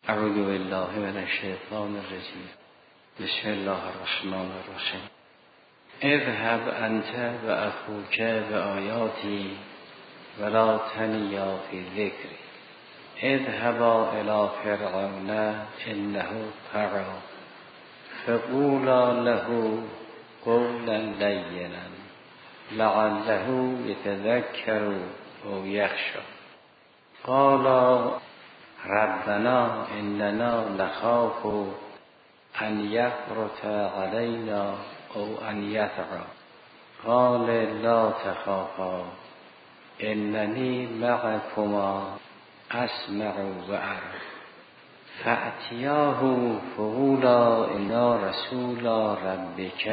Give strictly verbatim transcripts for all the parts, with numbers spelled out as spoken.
اعوذ بالله من الشیطان الرجیم. بسم الله الرحمن الرحیم. اذهب انت و اخوک بآیاتی ولا تنیا فی ذکری اذهبا الی فرعون انه طغی فقولا له قولا لینا لعله یتذکر او یخشی. قالا ربنا اننا نخاف ان یفرط علینا او ان یطغی. قال لا تخافا اننی معکما اسمع و ارى. فأتیاه فقولا انا رسول ربک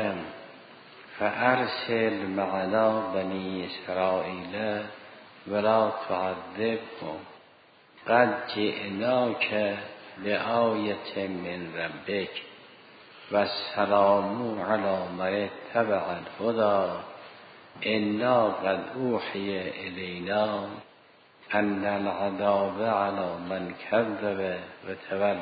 فارسل معنا بنی اسرائیل ولا تعذبهم قد جئناک بآیة من ربک و السلام علی من اتبع الهدی انا قد اوحی الینا ان العذاب علی من کذب و تولی.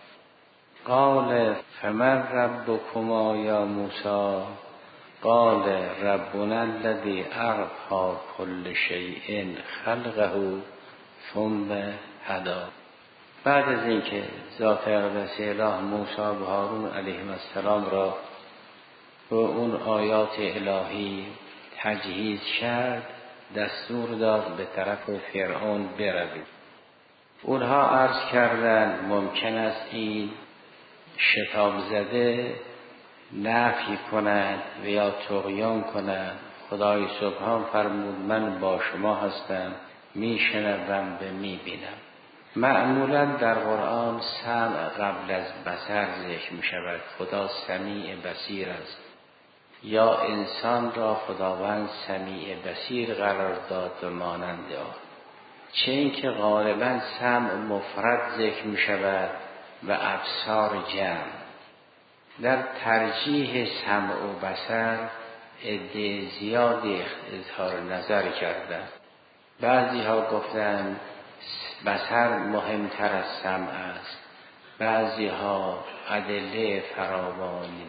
قال فمن ربکما یا موسی؟ قال ربنا الذی اعطی کل شیء خلقه ثم هدی. بعد از اینکه ذات اقدس اله موسی و هارون علیهم السلام را به اون آیات الهی تجهیز کرد، دستور داد به طرف فرعون بروید. اونها عرض کردند ممکن است این شتاب زده نفی کند و یا طغیان کند. خدای سبحان فرمود من با شما هستم، میشنوم و میبینم. معمولا در قرآن سمع قبل از بصر ذکر می شود. خدا سمیع بصیر است، یا انسان را خداوند سمیع بصیر قرار داد و مانند آن. چه اینکه غالبا سمع مفرد ذکر می شود و ابصار جمع. در ترجیح سمع و بصر عده زیادی اظهار نظر کردند. بعضی ها گفتند بصر مهمتر از سمع است، بعضی ها ادله فراوانی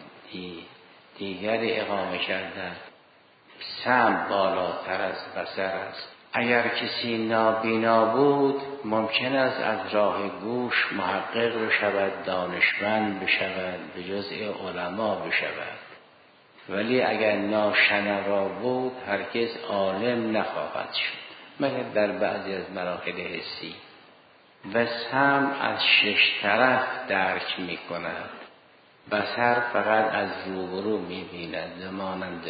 دیگری اقامه کردند سمع بالاتر از بصر است. اگر کسی نابینا بود ممکن است از راه گوش محقق بشود، دانشمند بشود، به جزء علما بشود، ولی اگر ناشنوا بود هرگز عالم نخواهد شد مگر در بعضی از مراحل حسی. و سمع از شش طرف درک می کند، بصر فقط از روبرو می بیند مانند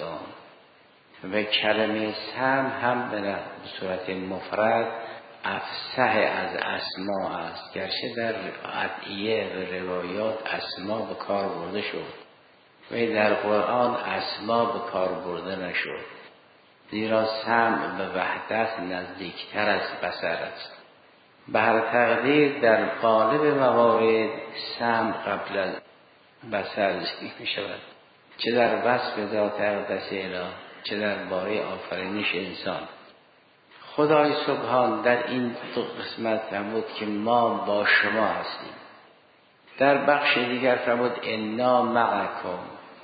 آن. و کلمه سمع هم به صورت مفرد افصح از اسما است، گرچه در ادعیه و روایات اسما به کار برده شد و در قرآن اسما به کار برده نشد، زیرا سمع به وحدت نزدیکتر از بصر است. به هر تقدیر در غالب موارد سمع قبل از بصر ذکر می شود، چه در وصف ذات اقدس اله چه در باره آفرینش انسان. خدای سبحان در این دو قسمت فرمود که ما با شما هستیم. در بخش دیگر فرمود انا معکم،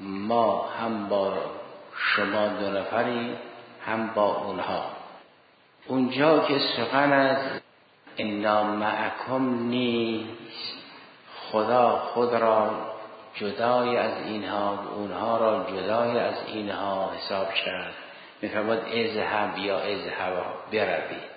ما هم با شما دو نفریم هم با اونها. اونجا که سخن از انا معکم نیست، خدا خود را جدای از اینها و اونها را جدای از اینها حساب کرد. میفرماد اذهب یا اذهبا بروید.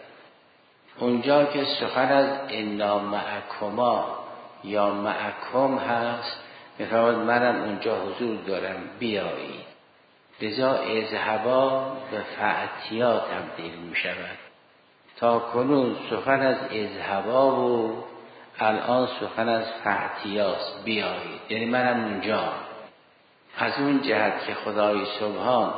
اونجا که سخن از انا معکما یا معکم هست میفرماد منم اونجا حضور دارم بیایید. لذا اذهبا به فأتیا تبدیل می شود. تا کنون سخن از اذهبا و الان سخن از فأتیاست، بیایید، یعنی منم اونجا. از اون جهت که خدای سبحان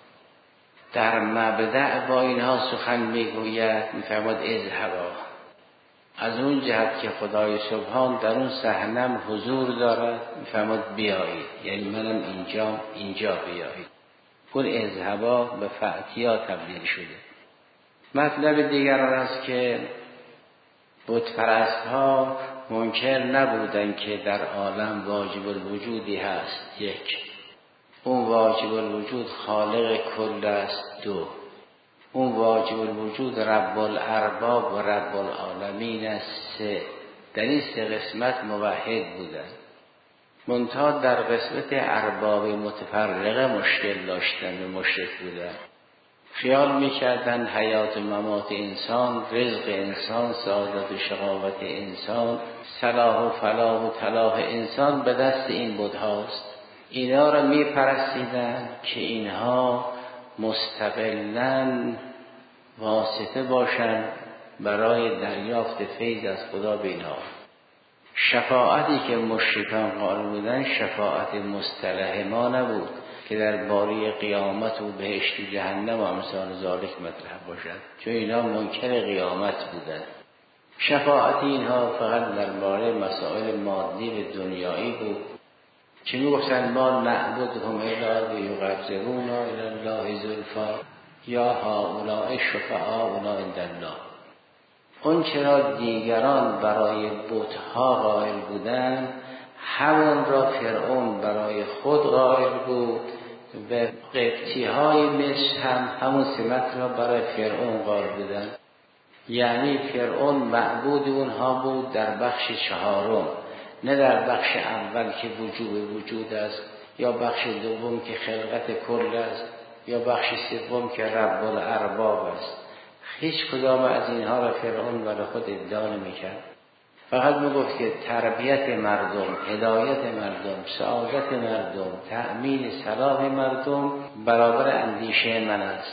در مبدأ با اینها سخن میگوید میفرماد اذهبا. از اون جهت که خدای سبحان در اون صحنه حضور دارد میفرماد بیایید، یعنی منم اینجا اینجا بیایید. اون اذهبا به فأتیا تبدیل شده. مطلب دیگر آن است که بت پرست ها منکر نبودن که در عالم واجب الوجودی هست. یک، اون واجب الوجود خالق کل است. دو، اون واجب الوجود رب الارباب و رب العالمین است. سه، در این سه قسمت موحد بودن. منتها در قسمت ارباب متفرقه مشکل داشتن و مشرک بودن. خیال میکردن حیات و ممات انسان، رزق انسان، سعادت و شقاوت انسان، صلاح و فلاح و طلاح انسان به دست این بت‌هاست. اینا را میپرستیدن که اینها مستقلاً واسطه باشن برای دریافت فیض از خدا به اینها. شفاعتی که مشرکان قائل بودن شفاعت مصطلح ما نبود که در باره قیامت و بهشت و جهنم و امثال ذالک مطرح باشد، چون اینا منکر قیامت بودن. شفاعت اینها فقط در باره مسائل مادی و دنیایی بود که میگفتن ما نعبدهم الا لیقربونا الی الله زلفی یا هؤلاء شفعاؤنا عند الله. اون چرا دیگران برای بت‌ها قائل بودن، همون را فرعون برای خود قائل بود و قبطی‌های مصر هم همون سمت را برای فرعون قائل بودن. یعنی فرعون معبود اونها بود در بخش چهارم، نه در بخش اول که وجوب وجود است، یا بخش دوم که خلقت کل است، یا بخش سوم که رب الارباب است. هیچ کدام از اینها را فرعون برای خود ادعا نمی‌کرد. فقط میگفت که تربیت مردم، هدایت مردم، سعادت مردم، تأمین صلاح مردم برابر اندیشه من است.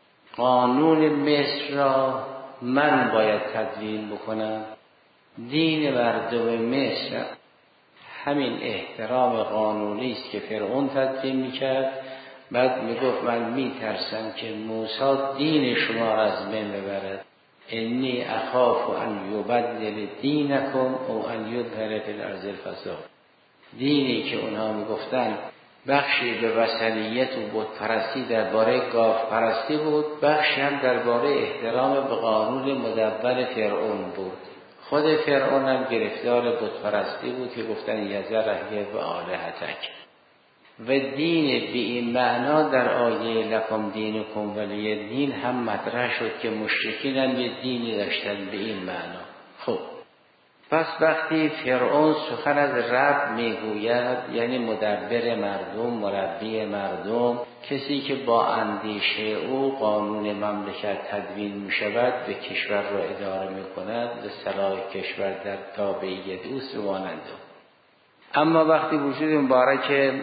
قانون مصر را من باید تدوین بکنم. دین مردم مصر همین احترام قانونی است که فرعون تدوین میکرد. بعد میگفت من میترسم که موسی دین شما از بین ببرد. انی اخاف ان یبدل دینکم او ان یظهر فی الارض الفساد. دینی که اونها میگفتن بخشی به وثنیت و بت پرستی درباره گاو پرستی بود، بخشی هم درباره احترام به قانون مدبر فرعون بود. خود فرعون هم گرفتار بت پرستی بود که گفتن یذرهم و آلهتک. و دین به این معنا در آیه لکم دینکم ولی دین هم مطرح شد که مشرکین هم یه دینی داشتن به این معنا. خب پس وقتی فرعون سخن از رب میگوید، یعنی مدبر مردم، مربی مردم، کسی که با اندیشه او قانون مملکت تدوین می شود، به کشور را اداره می کند، به صلاح کشور در تابعیت اوست و مانند. اما وقتی وجود مبارک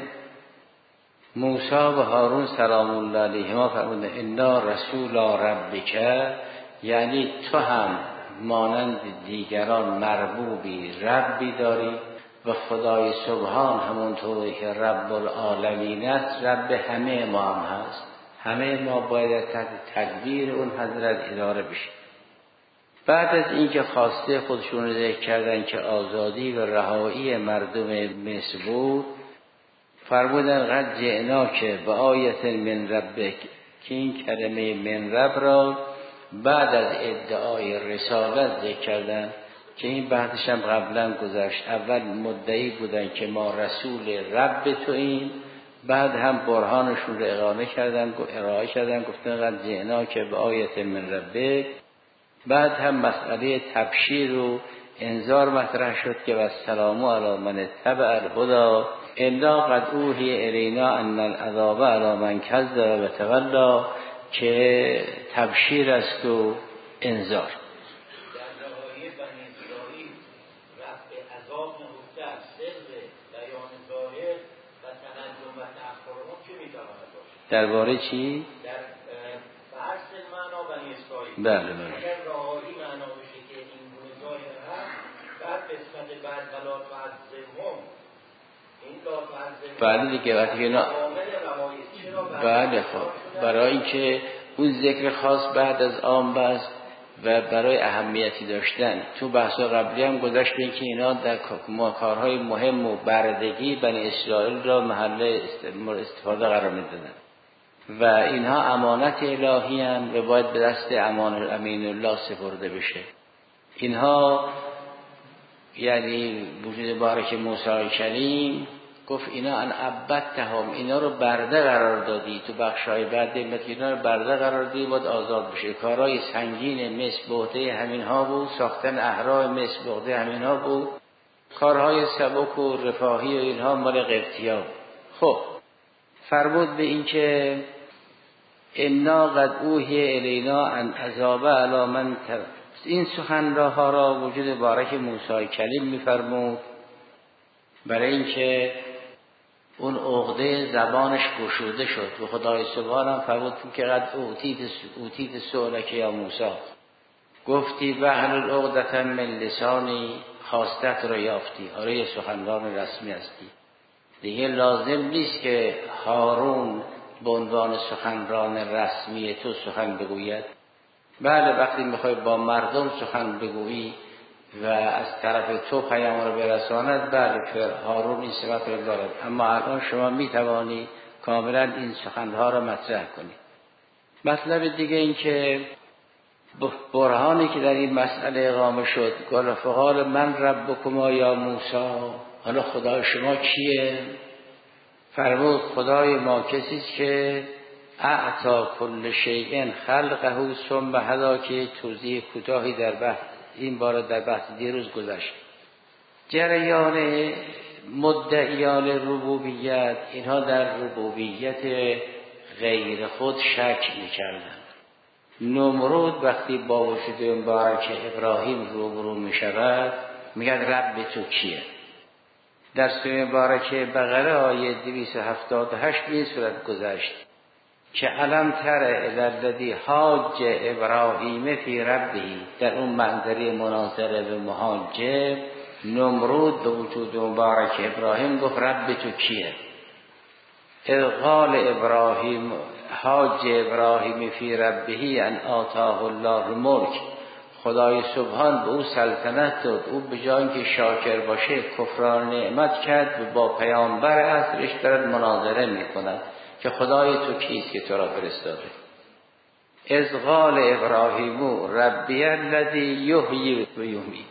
موسی و هارون سلام الله علیهما فرمودند انا رسول ربک، یعنی تو هم مانند دیگران مربوبی، ربی داری و خدای سبحان همونطوری که رب العالمین است رب همه ما هم هست. همه ما باید تحت تدبیر اون حضرت اداره بشیم. بعد از اینکه خواسته خودشون رو ذکر کردن که آزادی و رهایی مردم مصر بود، فرمودن قد جئناک بآیة من ربک، که این کلمه من رب را بعد از ادعای رسالت ذکر کردن که این بحثش هم قبلا گذشت. اول مدعی بودن که ما رسول رب تو این، بعد هم برهانشون رو ارائه کردن ارائه کردن گفتن قد جئناک بآیة من ربک. بعد هم مسئله تبشیر و انذار مطرح شد که والسلام علی من اتبع الهدی الا قد اوحی الینا ان العذاب علی من کذب و تولی، که تبشیر است و انذار. در نهایه بنی اسرائیل رفع عذاب نهفته از سر بیان ظاهر و تقدم و تأخر اون چه میتواند باشد؟ درباره چی؟ در بحث معنا بنی اسرائیل. بله بله. اگر راهی معنا بشه که این گونه ظاهر هست، بعد قسمت بعد ولا تعذبهم، این لا تعذبهم بله دیگه وقتی اینا بله خب برای اینکه اون ذکر خاص بعد از عام بس و برای اهمیتی داشتن تو بحث قبلی هم گذاشتیم که اینا در کارهای مهم و بردگی بنی اسرائیل را محل استفاده قرار میدادن و اینها امانت الهی هم و باید به دست امان امین الله سپرده بشه. اینها یعنی وجود بارک موسی کلیم گفت اینا ان عبدتهم، اینا رو برده قرار دادی، تو بخشای بعد اینا رو برده قرار دادی باید آزاد بشه. کارهای سنگین مثل بهده همین ها بود، ساختن اهرای مثل بهده همین ها بود، کارهای سبک و رفاهی و اینها مال قبطی‌ها. خب فرمود به این که انا قد اوحی الینا ان عذاب علی من تر، این سخنها را وجود بارک موسی کلیم میفرمود برای اینکه اون عقده زبانش گشوده شد و خدای سبحان هم فرمود که قد اوتیت اوتیت سؤلک یا موسی، گفتی بحل العقدة من لسانی، خواستت را یافتی. آره یه سخنران رسمی هستی دیگه، لازم نیست که هارون به عنوان سخنران رسمی تو سخن بگوید. بله وقتی میخوای با مردم سخن بگویی و از طرف تو پیام رو برساند، بله هارون این صفت رو دارد، اما الان شما میتوانی کاملا این سخنها را مطرح کنی. مطلب دیگه این که برهانی که در این مسئله اقامه شد، قال فقال من ربکما یا موسی، حالا خدای شما کیه؟ فرمود خدای ما کسی است که اعطا کل شیء خلقه ثم هدا، که توضیح کوتاهی در بحث این بار در بحث دیروز گذشت. جریان مدعیان ربوبیت، اینها در ربوبیت غیر خود شک میکردند. نمرود وقتی با وجود مبارک ابراهیم روبرو میشود میگه رب تو کیه؟ در سوره مبارکه بقره آیه دویست و هفتاد و هشت به این صورت گذشت که علم تر الذی حاج ابراهیم فی ربه، در اون منظری مناظره به محاجه نمرود به وجود مبارک ابراهیم گفت رب تو کیه؟ اذ قال ابراهیم حاج ابراهیم فی ربه ان آتاه الله الملک، خدای سبحان به او سلطنت داد، او به جای اینکه شاکر باشه کفران نعمت کرد و با پیامبر عصرش دارد مناظره میکند که خدای تو کیست که تو را فرستاده. اذ قال ابراهیم ربی الذی یحیی و یمیت،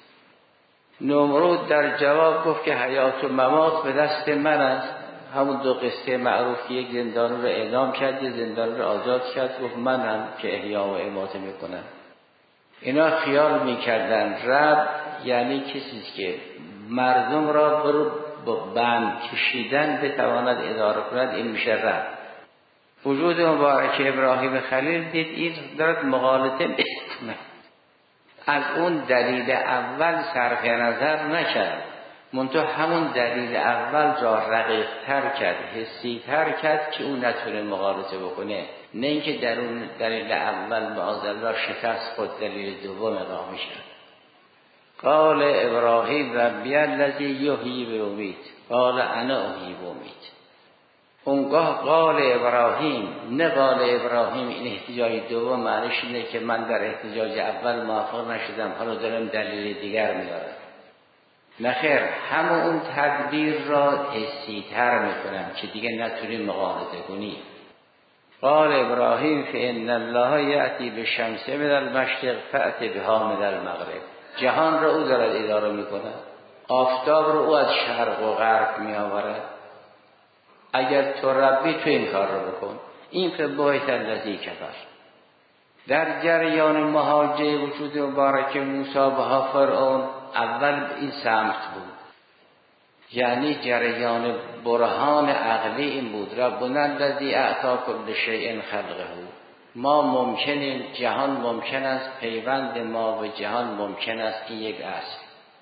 نمرود در جواب گفت که حیات و ممات به دست من است. همون دو قصه معروف که یک زندانی رو اعدام کرد، یک زندانی رو آزاد کرد، گفت منم که احیا و اماته میکنم. اینا خیال میکردن رب یعنی کسی که مردم را برو با بند کشیدن بتواند اداره کند، این میشه رب. وجود مبارک ابراهیم خلیل دید این دارد مغالطه میکنه، از اون دلیل اول صرف نظر نکرد، منتها همون دلیل اول را رقیق تر کرد، حسی تر کرد که اون نتونه مغالطه بکنه، نه اینکه در اون دلیل اول معاذالله شکست خود دلیل دوم اقامه شد. قال ابراهیم ربی الذی یحیی و یمیت قال انا احیی و امیت. اونگاه قال ابراهیم، نه قال ابراهیم، این احتجاج دوم معنیش اینه که من در احتجاج اول موافق نشدم حالا دارم دلیل دیگر میارم. نخیر، همون اون تدبیر را حسی تر میکنم که دیگه نتونی مغالطه کنی. قال ابراهیم فان الله یأتی بالشمس من المشرق فأت بها من المغرب، جهان را او دارد اداره میکنه، آفتاب رو او از شرق و غرب میآورد. اگر تو ربی تو این کار رو بکن. این فبایت الذی کفر. در جریان محاجه وجود مبارک موسی و فرعون اول این سمت بود، یعنی جریان برهان عقلی این بود ربنا الذی اعطا کل شیء خلقه، ما ممکنه جهان ممکن است، پیوند ما و جهان ممکن است این یک اصل.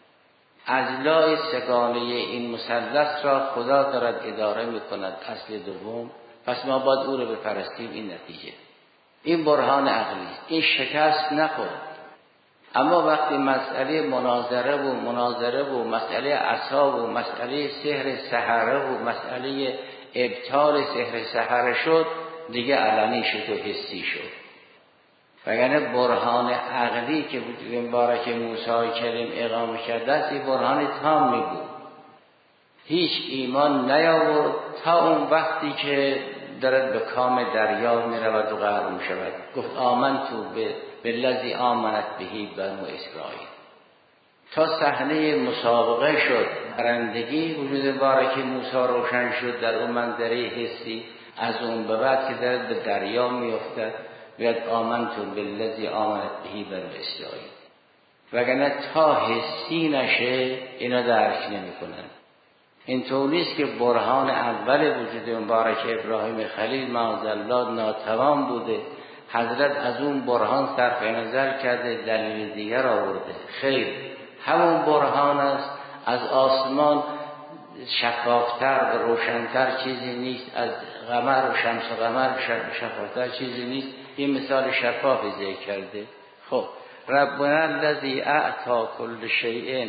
اجزای سگانه این مثلث را خدا دارد اداره می کند، اصل دوم، پس ما باید او را بپرستیم. این نتیجه، این برهان عقلی، این شکست نخورد. اما وقتی مسئله مناظره و مناظره و مسئله عصا و مسئله سحر سحره و مسئله ابطال سحر سحره شد، دیگه علنی شد و حسی شد. وگرنه برهان عقلی که وجود مبارک موسی کلیم اقامه کرده است، این برهان تامی بود، هیچ ایمان نیاورد تا اون وقتی که دارد به کام دریا می رود و غرق می شود. گفت آمنتو به بالذی آمنت بهی بنو اسرائیل. تا صحنه مسابقه شد، برندگی وجود مبارک موسی روشن شد در اون منظره حسی. از اون به بعد که در به دریا میافتد بیاد آمنتم بالذی آمنت بهی بنو اسرائیل، وگرنه تا حسی نشه اینا درک نمیکنن. اینطور نیست که برهان اول وجود مبارک ابراهیم خلیل معاذالله ناتوان بوده، حضرت از اون برهان صرف نظر کرده دلیل دیگر آورده. خیر، همون برهان است. از آسمان شفافتر و روشنتر چیزی نیست، از قمر و شمس و قمر شفافتر چیزی نیست. این مثال شفافی ذکر کرده. خب ربنا الذی اعطی کل شیء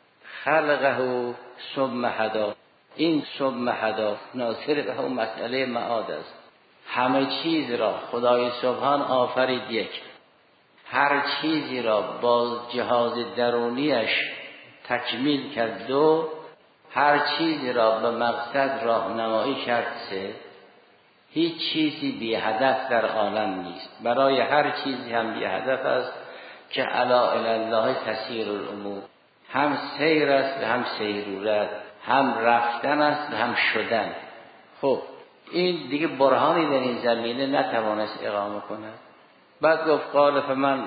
خلقه ثم هدی، این ثم هدی ناظر به اون مسئله معاد است. همه چیز را خدای سبحان آفرید یک، هر چیزی را با جهاز درونیش تکمیل کرد دو، هر چیزی را به مقصد راهنمایی کرد سه. هیچ چیزی بی هدف در عالم نیست، برای هر چیزی هم بی هدف است که الا الی الله تسیر الامور. هم سیر است و هم سیرورت، هم رفتن است و هم شدن. خب این دیگه برهانی در این زمینه نتوانست اقامه کند. بعد گفت قال فمن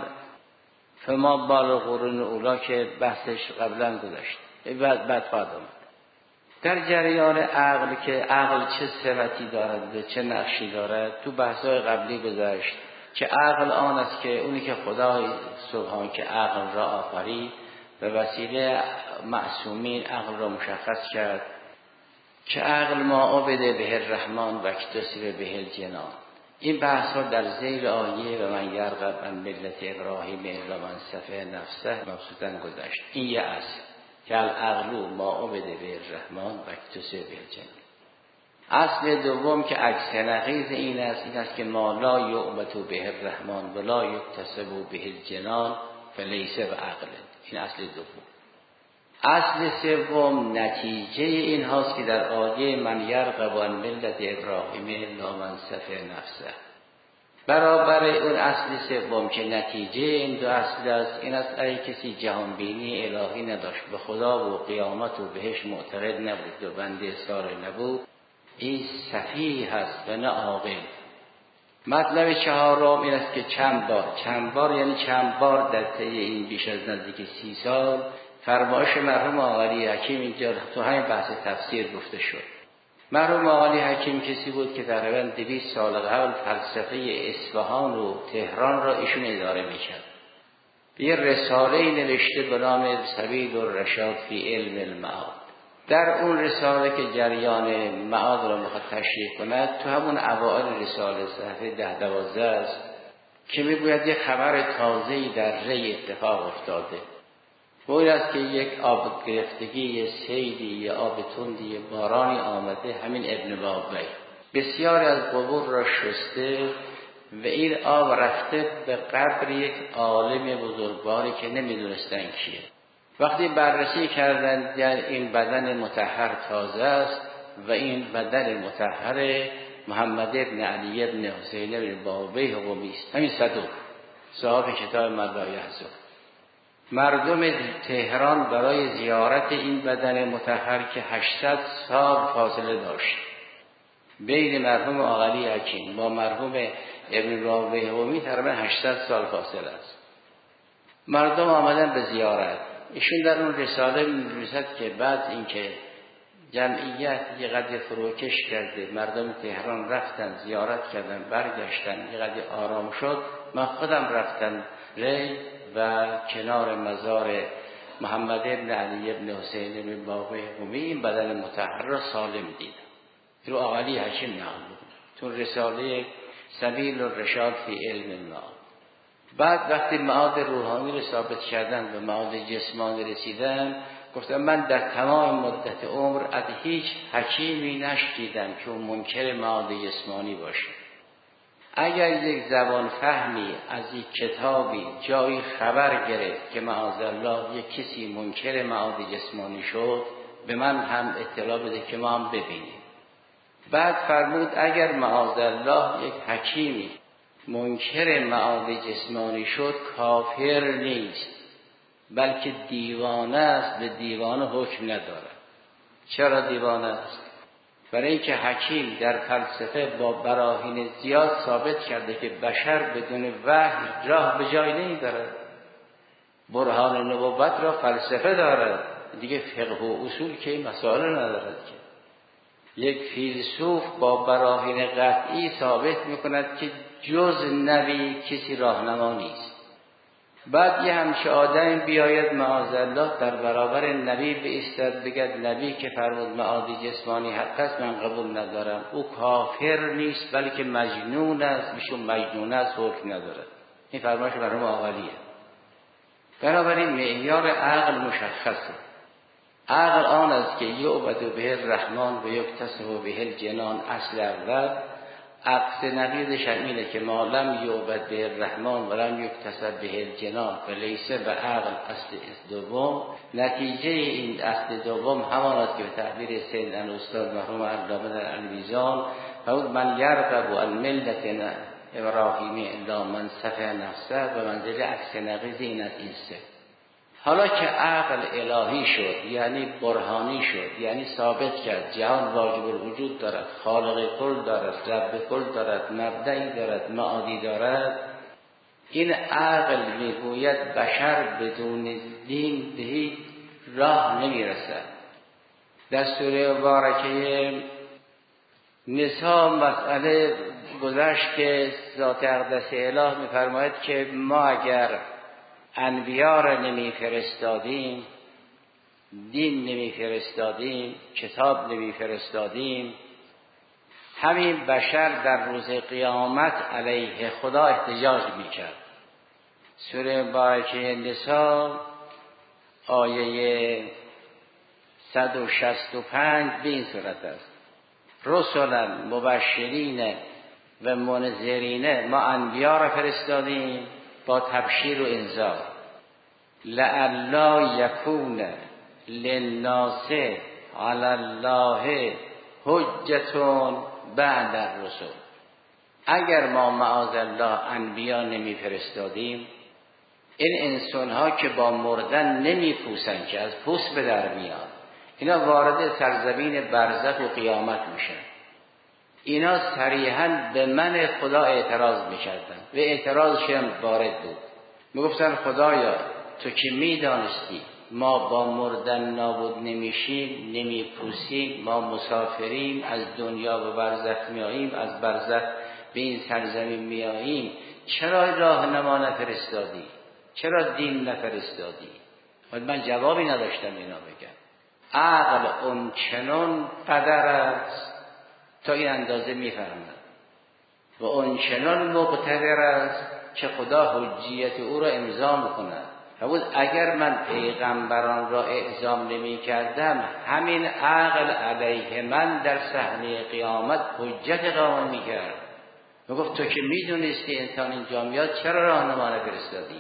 فما بال قرون اولا که بحثش قبلا گذشت، بعد بعد خواهد آمد. در جریان عقل که عقل چه صفتی دارد و چه نقشی دارد تو بحث‌های قبلی گذشت که عقل آن است که اونی که خدای سبحان که عقل را آفرید به وسیله معصومین عقل را مشخص کرد که عقل ما عبده به الرحمن و اکتسب به الجنان. این بحث ها در ذیل آیه و من یرغب عن ملت ابراهیم الا من سفه نفسه مبسوطا گذشت. این یه اصل که العقل ما عبده به الرحمن و اکتسب به الجنان. اصل دوم که عکس نقیض این است، این است که ما لا یعبد به الرحمن و لا یکتسب به الجنان فلیس بعقل. این اصل دوم. اصل سوم نتیجه این هاست که در آیه من یرغب عن ملت ابراهیم الا من سفه نفسه برابر اون اصل سوم که نتیجه این دو اصل است. این است ای کسی جهانبینی الهی نداشت، به خدا و قیامت و بهش معتقد نبود و بنده ساره نبود، این سفیه هست و نه عاقل. مطلب چهارم این است که چند بار چند بار یعنی چند بار در طی این بیش از نزدیک سی سال فرمایش مرحوم آقای حکیم اینجا تو همین بحث تفسیر گفته شد. مرحوم آقای حکیم کسی بود که تقریباً دویست سال قبل فلسفه اصفهان و تهران را ایشون اداره میکرد. یه رساله نوشته به نام سبیل الرشاد فی علم المعاد. در اون رساله که جریان معاد را میخواد تشریح کند، تو همون اوائل رساله صفحه ده دوازده است که میگوید یک خبر تازه‌ای در ری اتفاق افتاده. و این است که یک آب گرفتگی، یه سیلی، یه آب تندی، یه بارانی آمده، همین ابن بابی بسیاری از قبور را شسته و این آب رفته به قبر یک عالم بزرگواری که نمیدونستن کیه. وقتی بررسی کردن در این بدن مطهر تازه است و این بدن مطهر محمد ابن علی ابن حسین ابن بابی قمی است، همین صدوق صاحب کتاب مدعای حضور. مردم تهران برای زیارت این بدن مطهر که هشتصد سال فاصله داشت بین مرحوم آقای حکیم با مرحوم ابن بابی قمی، تقریبا هشتصد سال فاصله است. مردم آمدن به زیارت. ایشون در اون رساله می‌نویسد که بعد اینکه جمعیت یه قدر فروکش کرده، مردم تهران رفتن زیارت کردن برگشتن، یه قدر آرام شد، من خودم رفتم ری و کنار مزار محمد ابن علی ابن حسین ابن بابی قمی این بدن مطهر را سالم دیدم. رو آقای حکیم نام بود تو رساله سبیل الرشاد فی علم المعاد. بعد وقتی معاد روحانی رو ثابت کردن و معاد جسمانی رسیدن، گفتم من در تمام مدت عمر از هیچ حکیمی نشنیدم که اون منکر معاد جسمانی باشه. اگر یک زبان فهمی از یک کتابی جایی خبر گرفت که معاذالله یک کسی منکر معاد جسمانی شد، به من هم اطلاع بده که ما هم ببینیم. بعد فرمود اگر معاذالله یک حکیمی منکر معاد جسمانی شد کافر نیست، بلکه دیوانه است، به دیوانه حکم ندارد. چرا دیوانه است؟ برای اینکه حکیم در فلسفه با براهین زیاد ثابت کرده که بشر بدون وحی راه به جای نمیبرد. برهان نبوت را فلسفه دارد، دیگه فقه و اصول که این مسائل ندارد. که یک فیلسوف با براهین قطعی ثابت میکند که جز نبی کسی راهنما نیست. بعد یه همچه آدم بیاید معاذالله در برابر نبی بایستد بگد نبی که فرمود معادی جسمانی حق است من قبول ندارم، او کافر نیست بلکه مجنون است، میشون مجنون است، حکم ندارد. این فرمایش مرحوم آقلیه. بنابراین معیار عقل مشخصه. عقل آن است که یعبد به الرحمن و یکتسب به الجنان. اصل اول عقد نقیضش اینه که ما لم یعبد به الرحمن و لم یکتسب به الجنان و لیسه به عقل اصل دوم. نتیجه این اصل دوم همان است که به تعبیر سید استاد مرحوم علامه در الویزان فرمود من یرغب عن ملت ابراهیمی الا من صفح نفسه و منزل عکس نقیض این از این سه. حالا که عقل الهی شد یعنی برهانی شد، یعنی ثابت کرد جهان واجب الوجود دارد، خالق کل دارد، رب کل دارد، مبدعی دارد، معادی دارد، این عقل میگوید بشر بدون دین به هیچ راه نمیرسد. در سوره مبارکه نساء مسئله گذشت که ذات اقدس اله میفرماید که ما اگر انبیا را نمی فرستادیم، دین نمی فرستادیم، کتاب نمی فرستادیم، همین بشر در روز قیامت علیه خدا احتجاج می کرد. سوره مبارکه نساء آیه صد و شصت و پنج به این صورت است: رسولا مبشرین و منذرین، ما انبیا را فرستادیم با تبشیر و انذار. لعلی یکون للناس علی الله حجتون بعد الرسل. اگر ما معاذالله انبیا نمی فرستادیم، این انسان ها که با مردن نمی پوسن که از پوست به در میاد، اینا وارد سرزمین برزخ و قیامت میشن. اینا صریحاً به من خدا اعتراض میکردن و اعتراضش هم وارد بود. میگفتن خدایا تو که میدانستی ما با مردن نابود نمیشیم، نمیپوسیم، ما مسافریم، از دنیا به برزخ میاییم، از برزخ به این سرزمین میاییم، چرا راهنما نفرستادی؟ چرا دین نفرستادی؟ من جوابی نداشتم اینا بگم. عقل اون چنان قدر است تا این اندازه میفهمد و اون چنان مقتدر است که خدا حجیت او را امضا میکند. فرمود اگر من پیغمبران را اعزام نمی کردم، همین عقل علیه من در صحنه قیامت حجت قائم میکرد. میگفت تو که میدونستی انسان اینجا میاد، چرا راهنما نفرستادی؟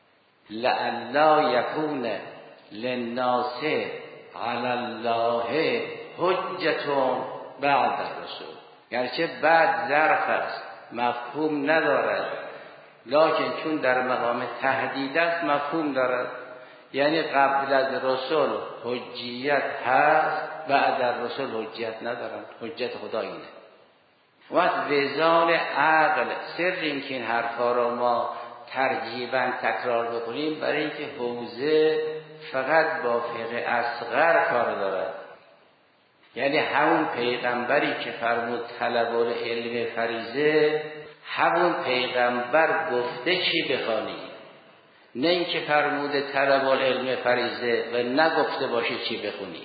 لعلی یکون للناس علی الله حجتون بعد الرسول. گرچه بعد ظرف است، مفهوم ندارد، لکن چون در مقام تهدید است مفهوم دارد. یعنی قبل از رسول حجیت هست، بعد از رسول حجیت ندارد. حجت خدا اینه. وقت وزان عقل سر این که این حرفا را ما ترجیباً تکرار بکنیم برای اینکه حوزه فقط با فقه اصغر کار دارد. یعنی همون پیغمبری که فرمود طلب العلم فریضه، همون پیغمبر گفته چی بخوانی، نه اینکه فرمود طلب العلم فریضه و نگفته باشه چی بخونی.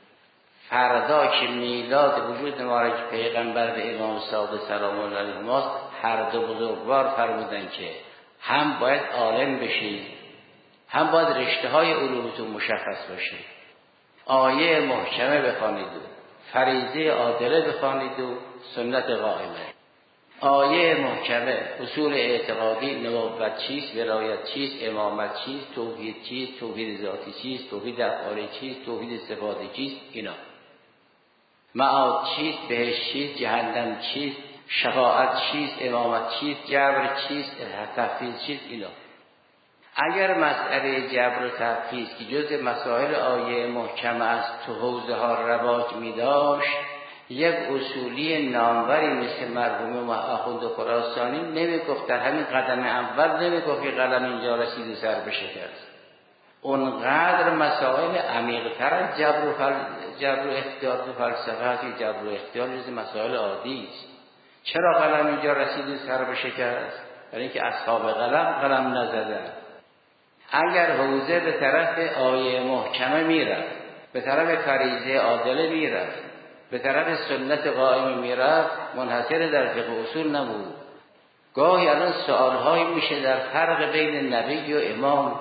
فردا که میلاد وجود مبارک پیغمبر به امام صادق سلام الله علیه ماست، هر دو بزرگوار فرمودن که هم باید عالم بشی، هم باید رشته های علومتون مشخص باشه. آیه محکمه بخوانید و فریضه عادله بخوانید و سنت قائمه. آیه محکمه اصول اعتقادی، نبوت چیست، ولایت چیست، امامت چیست، توحید چیست، توحید ذاتی چیست، توحید افعالی چیست، توحید صفاتی چیست، اینا. معاد چیست، بهشت چیست، جهنم چیست، شفاعت چیست، امامت چیست، جبر چیست، تفویض چیست. اینا اگر مسئله جبر و تفویض که جز مسائل آیه محکمه است تو حوزه ها رواج می داشت، یک اصولی ناموری مثل مرحوم آخوند خراسانی نمی گفت در همین قدم اول نمی گفت که قلم اینجا رسید و سر بشکست. اونقدر مسائل عمیق‌تر از جبر و, فل... جبر و اختیار و فلسفه است. جبر و اختیار جز مسائل عادی است. چرا قلم اینجا رسید و سر بشکست؟ برای اینکه اصحاب قلم قلم نزدن. اگر حوزه به طرف آیه محکمه میرفت، به طرف فریضه عادله میرفت، به طرف سنت قائم میرفت، منحصر در فقه اصول نبود. گاهی الان سوالهایی میشه در فرق بین نبی و امام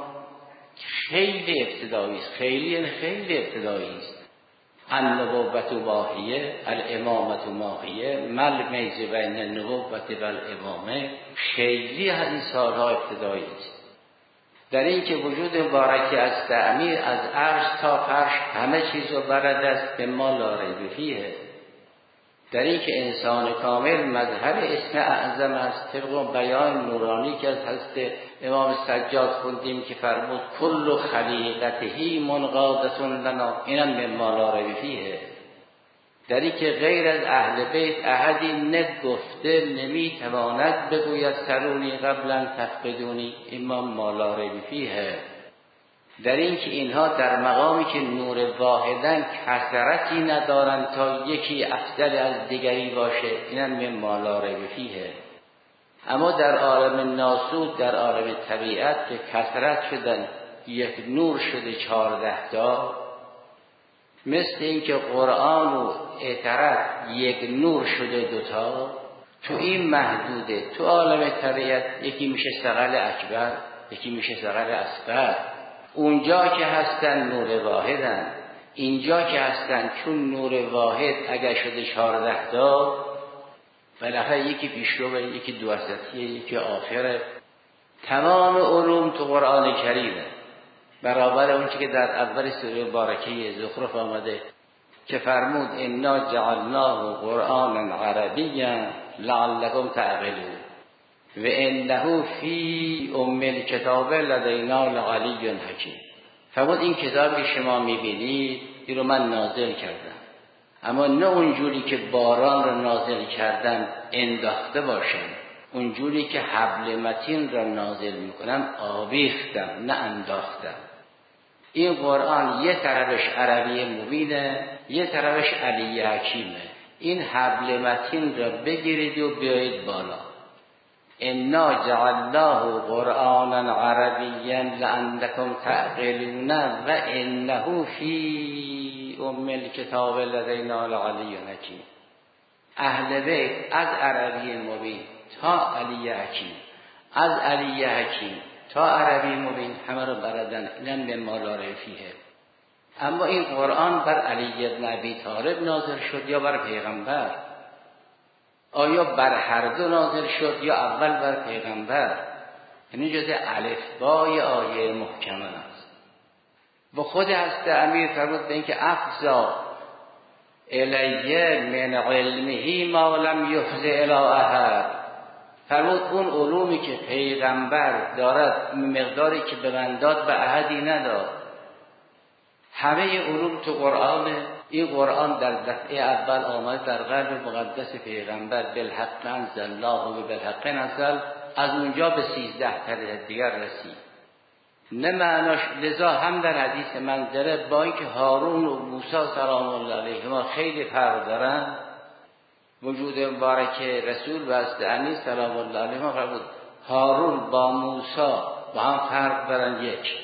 خیلی ابتدایی است، خیلی خیلی ابتدایی است. النبوت ماهیه، الامامت ماهیه، مل میز بین النبوت و الامامه. خیلی از این سالها ابتدایی است. در این که وجود مبارکی از تعمیر از عرش تا فرش همه چیز رو برد است به ما لا ریب فیه. در این که انسان کامل مظهر اسم اعظم است، طبق بیان نورانی که از حضرت امام سجاد خوندیم که فرمود کل خلیقته منقادتون لنا، اینم به ما لا ریب فیه. در این که غیر از اهل بیت احدی نگفته نمیتواند بگوید سرونی قبلا تفقدونی، امام ما لا ریب فیه. در این که اینها در مقامی که نور واحدن کثرتی ندارند تا یکی افضل از دیگری باشه، اینم به ما لا ریب فیه. اما در عالم ناسوت، در عالم طبیعت که کثرت شدن یک نور شده چهارده تا، مثل اینکه قرآن و اعتراف یک نور شده دوتا، تو این محدوده. تو عالم طبیعت یکی میشه ثقل اکبر، یکی میشه ثقل اصغر. اونجا که هستن نور واحدن، اینجا که هستن چون نور واحد اگر شده چهارده تا، بالاخره یکی پیشرو، یکی دوسطیه، یکی آخره. تمام علوم تو قرآن کریمه، برابر اون که در اول سوره مبارکه زخرف آمده که فرمود انا جعلناه قرآنا عربیا لعلکم تعقلون و انه فی ام الکتاب لدینا لعلی حکیم. فرمود این کتاب که شما میبینید این رو من نازل کردم، اما نه اونجوری که باران رو نازل کردم انداخته باشم، اونجوری که حبل متین را نازل میکنم آویختم نه انداختم. این قرآن یه طرفش عربی مبینه، یه طرفش علی حکیمه. این حبل متین را بگیرید و بیایید بالا. انا جعلناه قرآنا عربیا لعلکم تعقلون و انه فی ام الکتاب لدینا لعلی حکیم. اهل بیت از عربی مبین تا علی حکیم، از علی حکیم تا عربی مبین همه رو بردن. اینم به ما لا ریب فیه. اما این قرآن بر علی بن ابی طالب نازل شد یا بر پیغمبر؟ آیا بر هر دو نازل شد یا اول بر پیغمبر؟ یعنی جز الفبای آیه محکمه است. و خود حضرت امیر فرمود به اینکه افزا الیه من علمه ما لم یفز الی احد. فرمود اون علومی که پیغمبر دارد مقداری که به من داد به احدی نداد. همه علوم تو قرآن. این قرآن در دفعه اول آمد در قلب مقدس پیغمبر، بالحق انزل الله و بالحق نزل. از اونجا به سیزده طریق دیگر رسید. نه معناش لذا هم در حدیث منظره با اینکه هارون و موسی سلام الله علیهما خیلی فرق دارن، وجود مبارک رسول و حضرت علی سلام الله علیهما فرمود هارون با موسی با هم فرق دارن. یک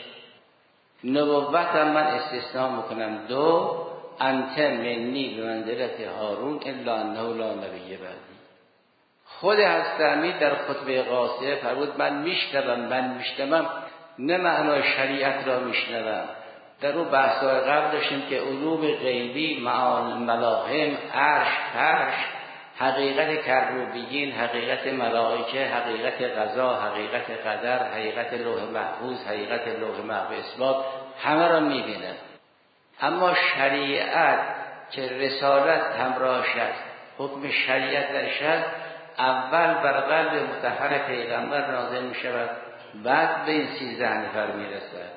نبوت هم من استثناء میکنم. دو انت منی به منزلت هارون الا انه لا نبی بعدی. خود حضرت علی در خطبه قاصده فرمود من میشنوم من میشنوم نه معنای شریعت را میشنوم. در اون بحث‌های قبل داشتیم که علوم غیبی، معال ملاهم، عرش، فرش، حقیقت کروبیین، حقیقت ملائکه، حقیقت قضا، حقیقت قدر، حقیقت لوح محفوظ، حقیقت لوح محفوظ اثبات، همه را میبینه. اما شریعت که رسالت همراهش است، حکم شریعت درش هست، اول بر قلب مطهر پیغمبر نازل می شود، بعد به این سیزده نفر می رسد.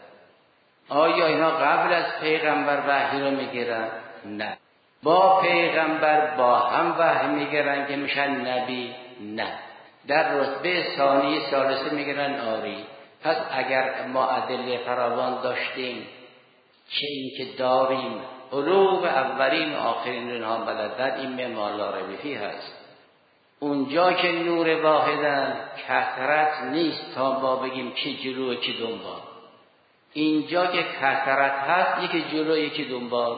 آیا اینا قبل از پیغمبر وحی رو می گیرن؟ نه. با پیغمبر با هم وحی می گیرن که میشن نبی؟ نه. در رتبه ثانی ثالثه می گیرن آری. پس اگر ما ادله فراوان داشتیم که این که داریم علوم اولین و آخرین اینها بلدن، این ممالا رویفی هست. اونجا که نور واحدن کثرت نیست تا ما بگیم کی جلو کی دنبال. اینجا که کثرت هست یکی جلو یکی دنبال.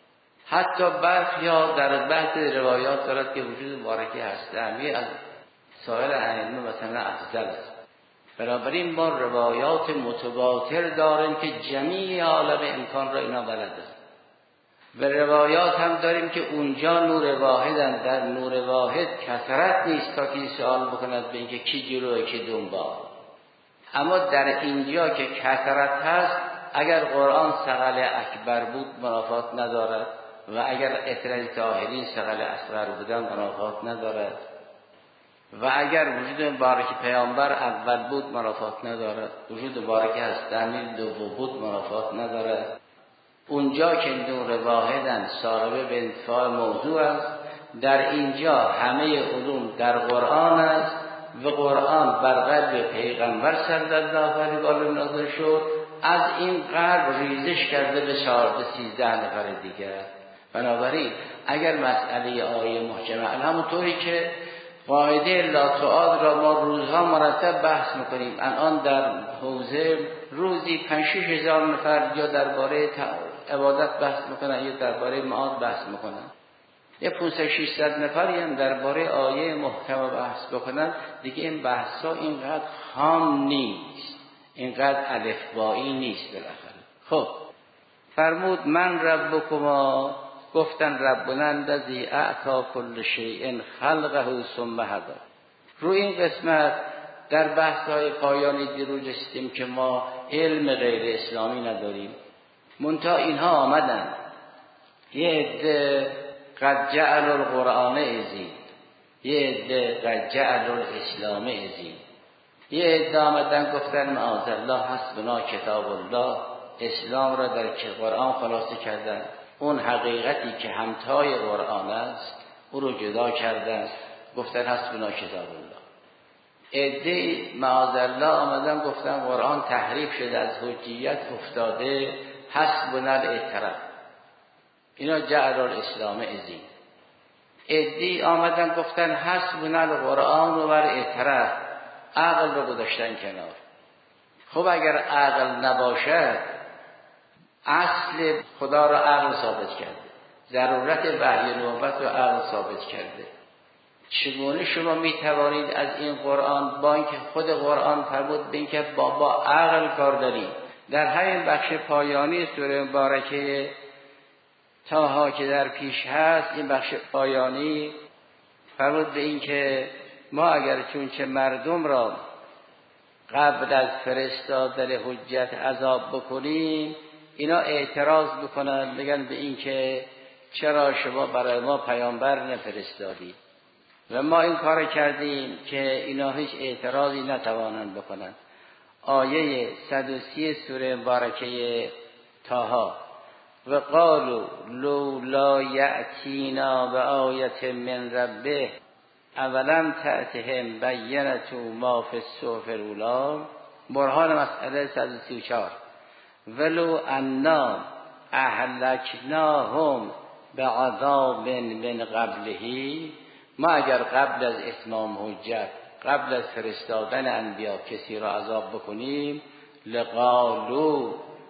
حتی برخی ها در بعض روایات دارد که وجود مبارکی هست امی از سایر ائمه مثلا افضل است. بنابراین ما روایات متواتر داریم که جمیع عالم امکان را اینا بلد است. و روایات هم داریم که اونجا نور واحدن، در نور واحد کثرت نیست تا که سوال بکند به اینکه کی جلوه کی دنبال. اما در اینجا که کثرت هست، اگر قرآن ثقل اکبر بود منافات ندارد و اگر اطلاع طاهرین ثقل اصغر بودن منافات ندارد و اگر وجود مبارک پیامبر اول بود منافات ندارد، وجود مبارک هستنی دوم بود منافات ندارد. اونجا که نور واحدن صاحب به انتفاع موضوع است، در اینجا همه علوم در قرآن است و قرآن بر قلب پیغمبر صلی الله علیه و آله نازل شد، از این قلب ریزش کرده به شارد سیزده نفر دیگر. بنابراین اگر مسئله آیه محکمه همونطوری که قاعده لا تعاد را ما روزها مرتب بحث میکنیم، الان در حوزه روزی پنج شش هزار نفر یا درباره عبادت بحث میکنن یا درباره معاد بحث میکنن، یا پانصد ششصد نفری هم درباره آیه محکمه بحث بکنن. دیگه این بحثا اینقدر خام نیست، اینقدر الفبایی نیست. بالاخره خب فرمود من ربکما، گفتن ربنا الذی اعطی کل شیء خلقه ثم هدی. روی این قسمت در بحث‌های پایانی دیروز رسیدیم که ما علم غیر اسلامی نداریم. منتها اینها آمدن یه عده قد جعل القرآن عظیم، یه عده قد جعل الاسلام عظیم، یه عده آمدن گفتن معاذ الله حسبنا کتاب الله، اسلام را در قرآن خلاصه کردن. اون حقیقتی که همتای قرآن است او رو جدا کردن، گفتن حسبنا کتاب الله. عده معاذ الله آمدن گفتن قرآن تحریف شده، از حجیت افتاده، حسبنا الاعتراف. اینا جعل الاسلام عظیم. عده آمدن گفتن حسبنا القرآن و الاعتراف، عقل رو گذاشتن کنار. خب اگر عقل نباشد، اصل خدا را عقل ثابت کرده، ضرورت وحی نبوت را عقل ثابت کرده. چگونه شما می توانید از این قرآن با اینکه خود قرآن فرمود به اینکه با, با عقل کار دارید؟ در همین بخش پایانی سوره مبارکه طه که در پیش هست، این بخش پایانی فرمود به اینکه ما اگر چون چه مردم را قبل از فرستادن حجت عذاب بکنیم، اینا اعتراض بکنن، بگن به این که چرا شما برای ما پیامبر نفرستادید و ما این کار کردیم، که اینا هیچ اعتراضی نتوانند بکنن. آیه صد و سی سوره مبارکه طه و قالوا لولا یأتینا بآیة من ربه اولم تأتهم بینة ما فی الصحف الاولی، برهان مسئله صد و سی و چهار. ولو انا اهلکناهم بعذاب من قبله، ما اگر قبل از اتمام حجت، قبل از فرستادن انبیا کسی را عذاب بکنیم، لقالوا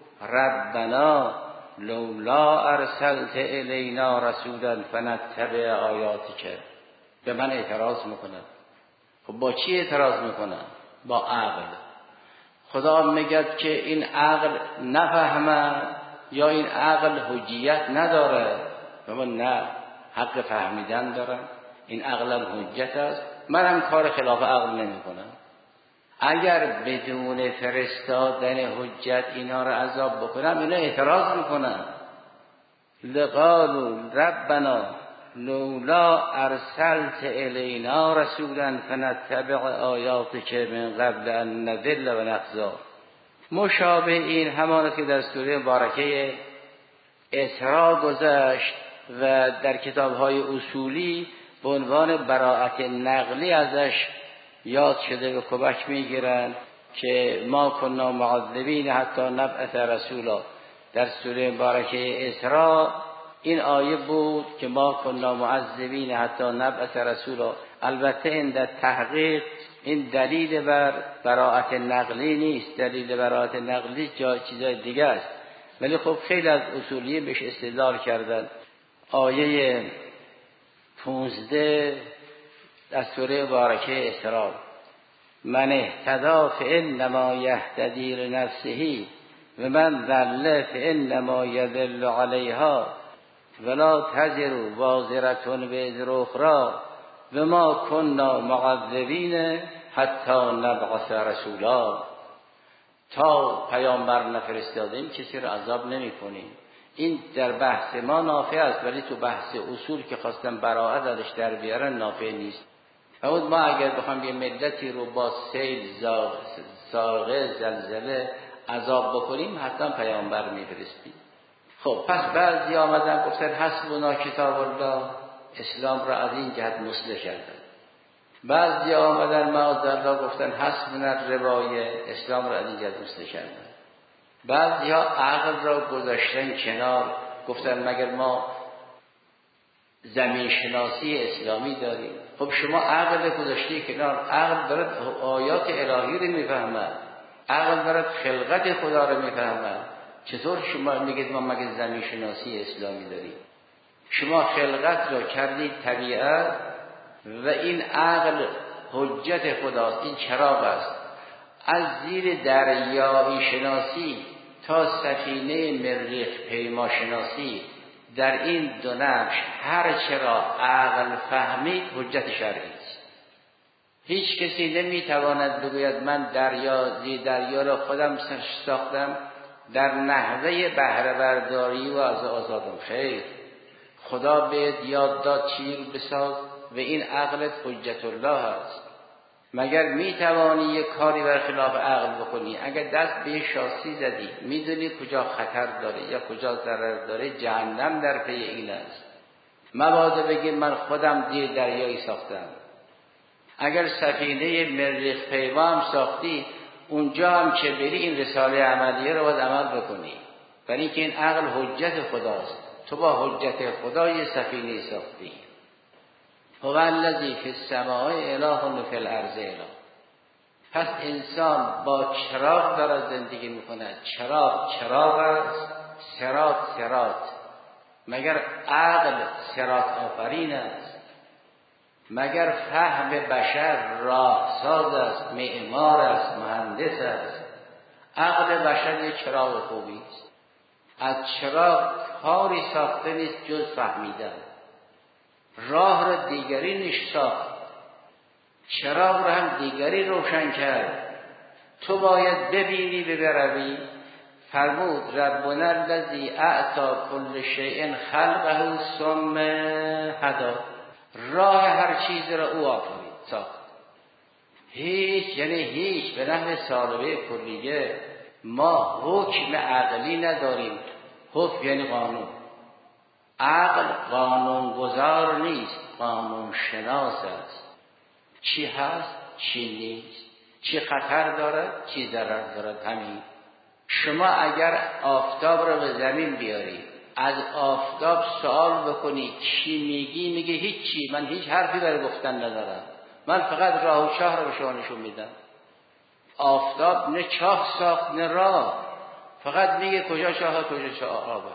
ربنا لولا ارسلت الینا رسولا فنتبع آیاتک. به من اعتراض میکنن. خب با چی اعتراض میکنن؟ با عقل. خدا میگه که این عقل نفهمه یا این عقل حجیت نداره. و نه، حق فهمیدن دارم، این عقلم حجت است، منم کار خلاف عقل نمی کنم. اگر بدون فرستادن حجت اینا را عذاب بکنم، اینا اعتراض میکنن. لقالوا ربنا لولا ارسلت الینا رسولا فنتبع آیاتک من قبل ان نذل و نخزا. مشابه این همان که در سوره مبارکه اسراء گذشت و در کتاب‌های اصولی به عنوان براءت نقلی ازش یاد شده و کمک میگیرن که ما کنا معذبین حتی نبعث رسولا. در سوره مبارکه اسراء این آیه بود که ما کنا معذبین حتی نبعث رسولا. البته این در تحقیق این دلیل بر براءت نقلی نیست، دلیل براءت نقلی جای چیزای دیگه است، ولی خب خیلی از اصولیین بهش استدلال کردن. آیه پونزده از سوره مبارکه اسراء: من اهتدی فانما یهتدی لنفسه و من ضل فانما یضل علیها ولا تزر وازرة وزر اخرى و ما کنا معذبین حتی نبعث رسولا. تا پیامبر نفرستادیم کسی رو عذاب نمی کنیم. این در بحث ما نافع است، ولی تو بحث اصول که خواستن براءت ازش در بیارن نافع نیست. اما ما اگر بخوام یه ملتی رو با سیل، ساغه، زلزله عذاب بکنیم حتی پیامبر میفرستیم. خب پس بعضی آمدن گفتن حسبنا کتاب الله، اسلام را از این جهت مصلح کردن. بعضی آمدن معاذالله گفتن حسبنا الروایه، اسلام را از این جهت مصلح کردن. بعضی ها عقل را گذاشتن کنار، گفتن مگر ما زمین شناسی اسلامی داریم؟ خب شما عقل گذاشتی کنار، عقل دارد آیات الهی رو میفهمد، عقل دارد خلقت خدا رو میفهمد. چطور شما میگید ما مگر زمین شناسی اسلامی داریم؟ شما خلقت را کردید طبیعت و این عقل حجت خداست، این چراغ است. از زیر دریایی شناسی تا سفینه مریخ پیما شناسی، در این دو نقش هر چرا عقل فهمید حجت شرعی است. هیچ کسی نمیتواند بگوید من دریا زیر دریا را خودم ساختم در نحوه بهره برداری و از آزادم. خیر، خدا بهت یاد داد چی رو بساز و این عقلت حجت الله است. مگر میتوانی یک کاری بر خلاف عقل بکنی؟ اگر دست به شاسی زدی میدونی کجا خطر داره یا کجا ضرر داره، جهنم در پی این است. مبادا بگی من خودم دیر دریایی ساختم. اگر سفینه مریخ پیما هم ساختی، اونجا هم که بری این رساله عملیه رو باید عمل بکنی، برای اینکه این عقل حجت خداست. تو با حجت خدا یه سفینه ساختی. هو الذی فی السماء اله و فی الارض اله. پس انسان با چراغ داره زندگی میکنه. چراغ چراغ است، صراط صراط. مگر عقل صراط آفرین است؟ مگر فهم بشر راهساز است، معمار است، مهندس است؟ عقل بشر یک چراغ خوبی است. از چراغ کاری ساخته نیست جز فهمیدن. راه را دیگری نش ساخت، چراغ را هم دیگری روشن کرد. تو باید ببینی ببروی. فرمود ربنا الذی اعطی کل شیء خلقه ثم هدی. راه هر چیز را او آفرید، ساخت. هیچ یعنی هیچ به نحو سالبه کلیه ما حکم عقلی نداریم. حکم یعنی قانون. عقل قانون گذار نیست، قانون شناس است. چی هست چی نیست، چی خطر دارد چی ضرر دارد. همین شما اگر آفتاب را به زمین بیاری، از آفتاب سوال بکنی چی میگی، میگه هیچی، من هیچ حرفی برای گفتن ندارم، من فقط راه و چاه را به شما نشون میدم. آفتاب نه چاه ساخت نه راه، فقط میگه کجا چاه کجا چاه آب.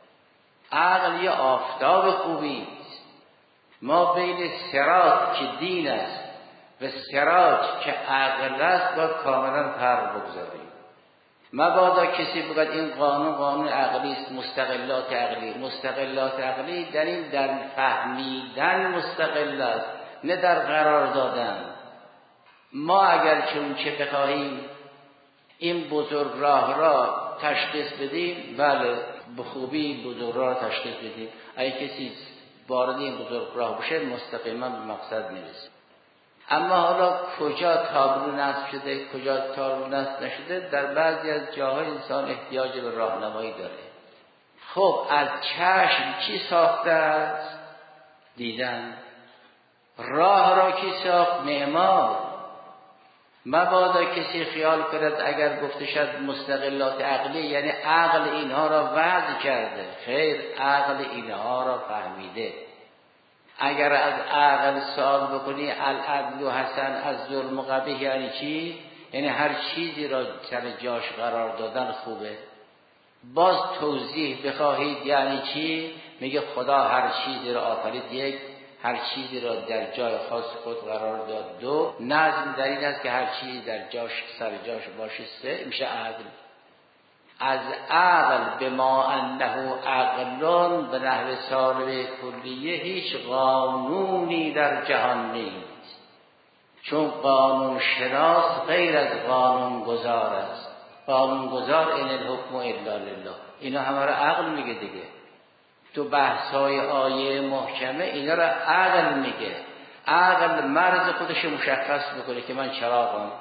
عقل یه آفتاب خوبی است. ما بین صراط که دین است و صراط که عقل است باید کاملا فرق بگذاریم. مبادا کسی بگد این قانون قانون عقلی است، مستقلات عقلی. مستقلات عقلی در این در فهمیدن مستقل است، نه در قرار دادن. ما اگر چون چه بخواهیم این بزرگ راه را تشخیص بدیم، بله به خوبی بزرگ راه تشخیص بدیم. اگه کسی وارد این بزرگراه بشه مستقیما به مقصد میرسه. اما حالا کجا تابلو نصب شده کجا تابلو نصب نشده، در بعضی از جاهای انسان احتیاج به راهنمایی داره. خب از چشم چی ساخته است؟ دیدن. راه را کی ساخت؟ معمار. مبادا کسی خیال کرد اگر گفته شد مستقلات عقلی یعنی عقل اینها را وضع کرده. خیر، عقل اینها را فهمیده. اگر از عقل سوال بکنی العدل حسن از ظلم قبیح یعنی چی؟ یعنی هر چیزی را سر جاش قرار دادن خوبه. باز توضیح بخواهید یعنی چی؟ میگه خدا هر چیزی را آفرید، یک، هر چیزی را در جای خاص خود قرار داد، دو، نظم در این است که هر چیزی در جاش سر جاش باشه، سه، میشه عقل. از عقل به ما انه عقلون به نحو سالب کلیه هیچ قانونی در جهان نیست، چون قانون شناس غیر از قانون گذار است. قانون گذار این الحکم الا لله، اینا همه را عقل میگه دیگه. تو بحثای آیه محکمه اینا را عقل میگه. عقل مرز خودش مشخص میکنه که من چراغم.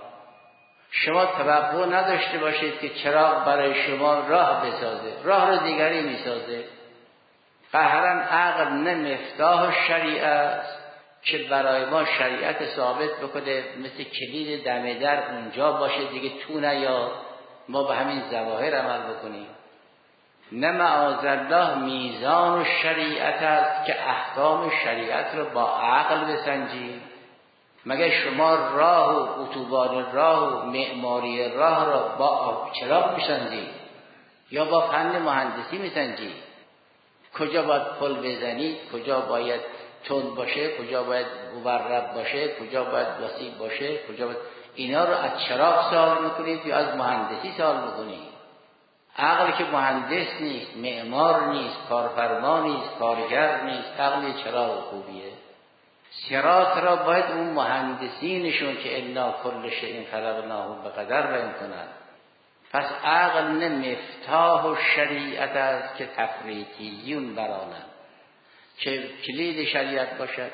شما توقع نداشته باشید که چراغ برای شما راه بسازه، راه را دیگری میسازه. قهرن عقل نه مفتاح شریعت است که برای ما شریعت ثابت بکنه مثل کلید دم در اونجا باشه دیگه تو نیاد، ما به همین ظواهر عمل بکنیم. نه معاذالله میزان و شریعت است که احکام شریعت رو با عقل بسنجید. مگر شما راه و اتوبان راه و معماری راه را با چراغ میسنجید یا با فن مهندسی میسنجید؟ کجا باید پل بزنید، کجا باید تند باشه، کجا باید مورب باشه، کجا باید وسیع باشه، کجا باید... اینا رو از چراغ سوال میکنید یا از مهندسی سوال میکنید؟ عقل که مهندس نیست، معمار نیست، کارفرما نیست، کارگر نیست، عقل چراغ خوبیه. صراط را باید اون مهندسینشون که انا کل شیء خلقناه بقدر بیان کنند. پس عقل نه مفتاح و شریعت است که تفریطیون برانند که کلید شریعت باشد،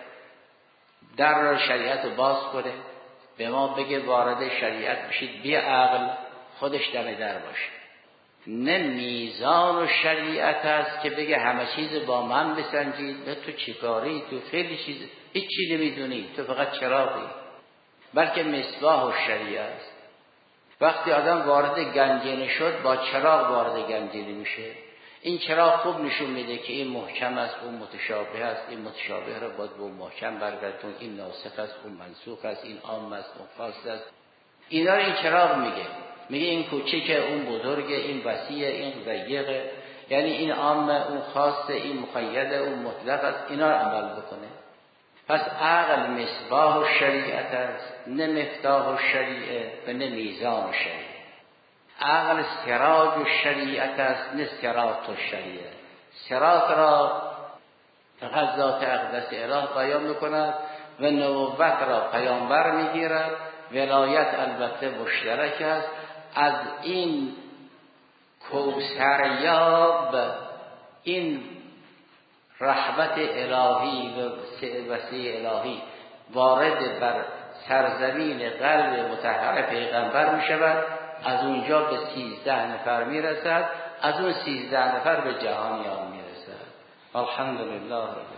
در را شریعت رو باز کنه، به ما بگه وارد شریعت بشید، بی عقل خودش دم در باشه. نه میزان و شریعت است که بگه همه چیز با من بسنجید. تو چیکاری؟ تو خیلی چیز هیچ چیز نمیدونی، تو فقط چراغی. بلکه مصباح و شریعت است. وقتی آدم وارد گنجینه شد با چراغ وارد گنجینه میشه. این چراغ خوب نشون میده که این محکم است، اون متشابه است، این متشابه را باید با محکم برگردون، این ناسخ است، اون منسوخ است، این عام است، اون خاص است. اینا این چراغ میگه. میگه این کوچیکه، اون بزرگه، این وسیعه، این ضیقه، یعنی این عامه، اون خاصه، این مقیده، اون مطلق است. اینا رو عمل بکنه. پس عقل مصباح و شریعت است، نه مفتاح و شریعه و نه میزان و شریعه. عقل سراج و شریعت است، نه سراط و شریعه. سراط را فقط ذات اقدس اله بیان میکند و نبوت را پیامبر میگیرد. ولایت البته مشترک است. از این کوثریاب، این رحمت الهی و وسیع الهی وارد بر سرزمین قلب مطهر پیغمبر می شود. از اونجا به سیزده نفر می رسد، از اون سیزده نفر به جهانیان می رسد. الحمدلله.